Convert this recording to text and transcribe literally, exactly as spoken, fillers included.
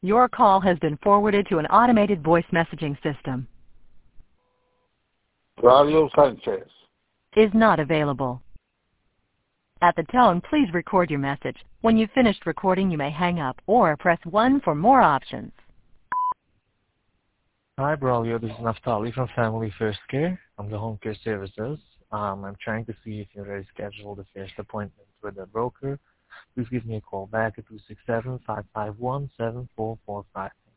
Your call has been forwarded to an automated voice messaging system. Braulio Sanchez Is not available. At the tone, please record your message. When you've finished recording, you may hang up or press one for more options. Hi, Braulio. This is Naftali from Family First Care. I'm the home care services. Um, I'm trying to see if you're ready to schedule the first appointment with a broker. Please give me a call back at two six seven, five five one, seven four four five.